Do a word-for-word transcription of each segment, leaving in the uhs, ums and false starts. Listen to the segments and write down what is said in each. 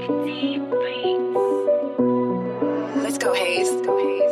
Let's go, Hayes. Let's go, Hayes.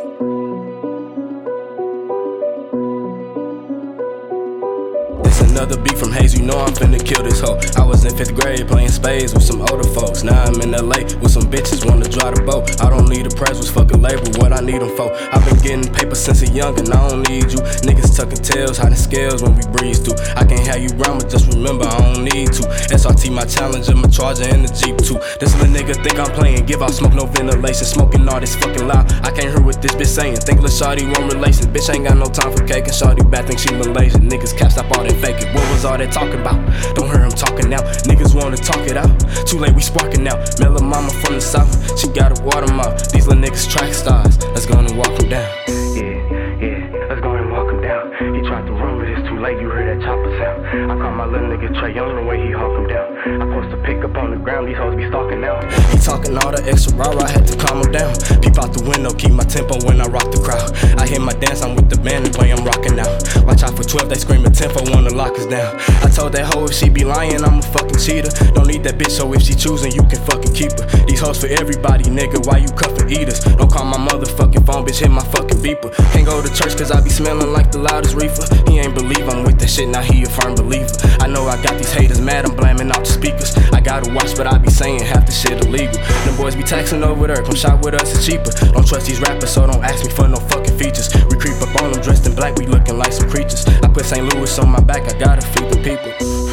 This another beat from Hayes, you know I'm finna kill this hoe. I was in fifth grade playing spades with some older folks. Now I'm in L A with some bitches wanna drive the boat. I don't need a press was fucking label, what I need them for. I've been getting paper since a youngin', I don't need you. Niggas tucking tails, hiding scales when we breeze through. I can't have you round, but just remember I don't need to. S R T my Challenger, my Charger and the Jeep too. This little nigga think I'm playing, give out smoke, no ventilation. Smoking all this fucking loud, I can't hear what this bitch saying. Think lil' shawty want relations, bitch ain't got no time for cake. And shawty bad think she Malaysian. Niggas cap stop all that faking. What was all that talking about? Don't hear him talking now. Niggas wanna talk it out. Too late, we sparking out. Mella mama from the south, she got a water mouth. These little niggas track stars. Let's go and walk him down. Yeah, yeah, let's go and walk him down. He tried to run, but it's too late. You heard that chopper sound. I call my little nigga Trey Young the way he hawk him down. I post a pick up on the ground. These hoes be stalking now. He talking all the extra raw, I had to calm him down. Peep out the window, keep my tempo when I rock the crowd. I hit my dance, I'm with the band, the way I'm rocking now. Watch out for twelve, they screaming tempo, wanna lock us down. I told that hoe if she be lying, I'm a fucking cheater. Don't need that bitch, so if she choosing, you can fucking keep her. These hoes for everybody, nigga, why you cuffin' eaters? Don't call my motherfucking phone, bitch, hit my fucking beeper. Can't go to church cause I be smelling like the loudest reefer. He ain't believe I'm with that shit, now he a firm believer. I know I got these haters mad, I'm blaming out the speakers. I gotta watch, but I be saying half the shit illegal. Them boys be taxing over there, come shop with us, it's cheaper. Don't trust these rappers, so don't ask me for no fucking features. We creep up on them dressed in black, we looking like some creatures. I put Saint Louis on my back, I gotta feed the people.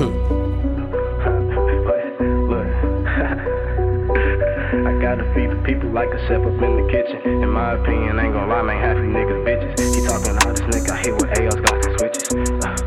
I gotta feed the people like a chef up in the kitchen. In my opinion, ain't gon' lie, man, half you niggas bitches. He talking all this nigga, I hit with A Os, got some switches. Uh.